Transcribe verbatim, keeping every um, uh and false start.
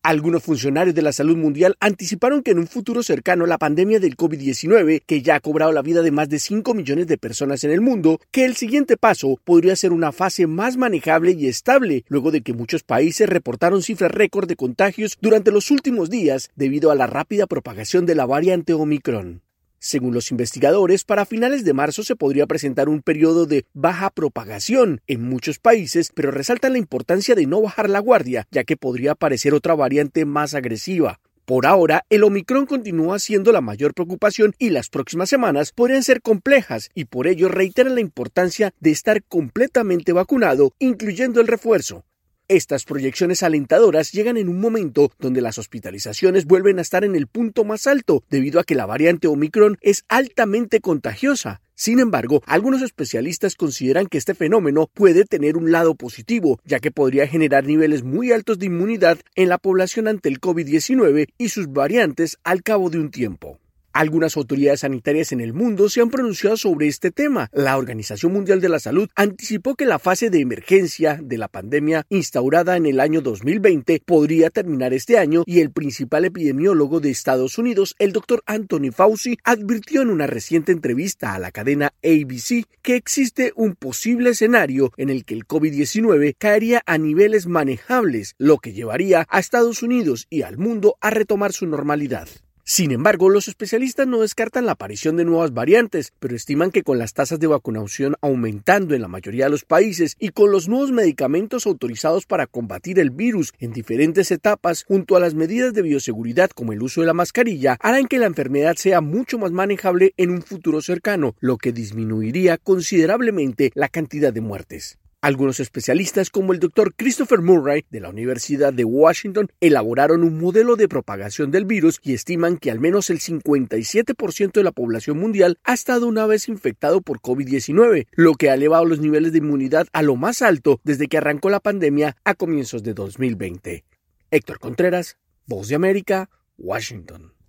Algunos funcionarios de la salud mundial anticiparon que en un futuro cercano la pandemia del COVID diecinueve, que ya ha cobrado la vida de más de cinco millones de personas en el mundo, que el siguiente paso podría ser una fase más manejable y estable, luego de que muchos países reportaron cifras récord de contagios durante los últimos días debido a la rápida propagación de la variante Omicron. Según los investigadores, para finales de marzo se podría presentar un periodo de baja propagación en muchos países, pero resaltan la importancia de no bajar la guardia, ya que podría aparecer otra variante más agresiva. Por ahora, el Omicron continúa siendo la mayor preocupación y las próximas semanas podrían ser complejas y por ello reiteran la importancia de estar completamente vacunado, incluyendo el refuerzo. Estas proyecciones alentadoras llegan en un momento donde las hospitalizaciones vuelven a estar en el punto más alto debido a que la variante Omicron es altamente contagiosa. Sin embargo, algunos especialistas consideran que este fenómeno puede tener un lado positivo, ya que podría generar niveles muy altos de inmunidad en la población ante el COVID diecinueve y sus variantes al cabo de un tiempo. Algunas autoridades sanitarias en el mundo se han pronunciado sobre este tema. La Organización Mundial de la Salud anticipó que la fase de emergencia de la pandemia instaurada en el año dos mil veinte podría terminar este año y el principal epidemiólogo de Estados Unidos, el doctor Anthony Fauci, advirtió en una reciente entrevista a la cadena A B C que existe un posible escenario en el que el COVID diecinueve caería a niveles manejables, lo que llevaría a Estados Unidos y al mundo a retomar su normalidad. Sin embargo, los especialistas no descartan la aparición de nuevas variantes, pero estiman que con las tasas de vacunación aumentando en la mayoría de los países y con los nuevos medicamentos autorizados para combatir el virus en diferentes etapas, junto a las medidas de bioseguridad como el uso de la mascarilla, harán que la enfermedad sea mucho más manejable en un futuro cercano, lo que disminuiría considerablemente la cantidad de muertes. Algunos especialistas, como el doctor Christopher Murray de la Universidad de Washington, elaboraron un modelo de propagación del virus y estiman que al menos el cincuenta y siete por ciento de la población mundial ha estado una vez infectado por COVID diecinueve, lo que ha elevado los niveles de inmunidad a lo más alto desde que arrancó la pandemia a comienzos de dos mil veinte. Héctor Contreras, Voz de América, Washington.